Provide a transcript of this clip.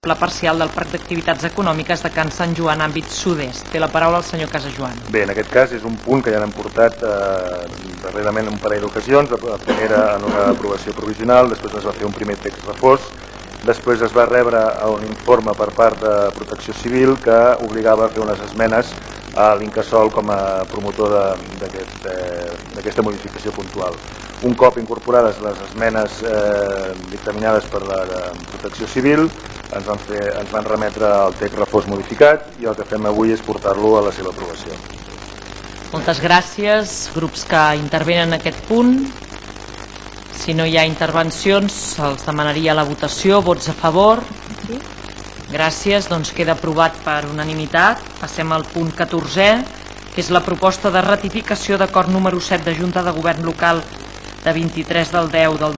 pla parcial del Parc d'Activitats Econòmiques de Can Sant Joan, àmbit sud-est. Té la paraula el senyor Casajoan. Bé, en aquest cas és un punt que ja n'hem portat darrerament un parell d'ocasions, la primera en una aprovació provisional, després es va fer un primer text refós, després es va rebre un informe per part de Protecció Civil que obligava a fer unes esmenes a l'Incasòl com a promotor d'aquesta modificació puntual. Un cop incorporades les esmenes dictaminades per la Protecció Civil, ens van remetre el text refós modificat i el que fem avui és portar-lo a la seva aprovació. Moltes gràcies, grups que intervenen en aquest punt. Si no hi ha intervencions, els demanaria la votació. Vots a favor? Gràcies, doncs queda aprovat per unanimitat. Passem al punt 14è, que és la proposta de ratificació d'acord número 7 de Junta de Govern Local de 23 del 10 del